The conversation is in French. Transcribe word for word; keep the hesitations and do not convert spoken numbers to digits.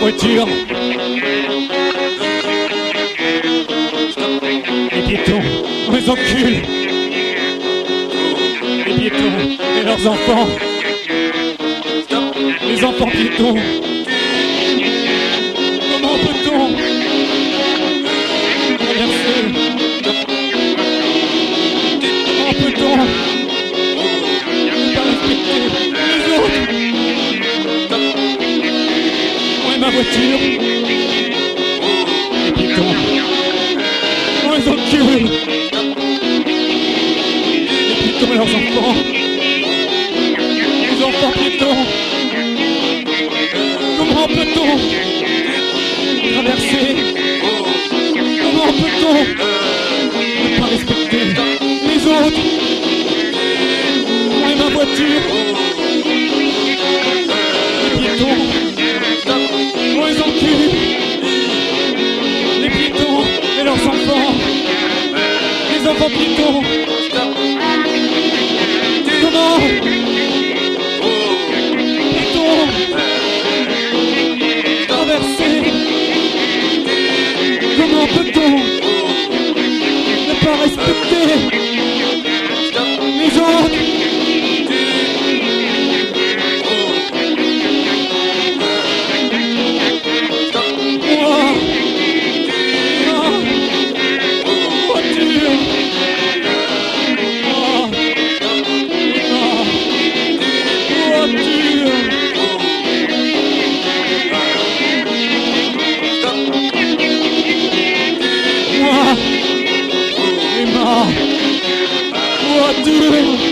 voiture. Les piétons, on les encule. Les piétons et leurs enfants. Les enfants piétons. Comment peut-on traverser? Comment peut-on ne pas respecter les autres? Où est ma voiture? Les piétons, on les encule. Les piétons et leurs enfants. Les enfants piétons. Comment peut-on traverser? Comment peut-on ne pas respecter les autres? Où est ma voiture? Les piétons, on les encule. Les piétons et leurs enfants. Les enfants piétons. Comment peut-on traverser? Comment peut-on ne pas respecter les autres? Moi, moi, voiture. Moi, moi, voiture. Moi et ma voiture.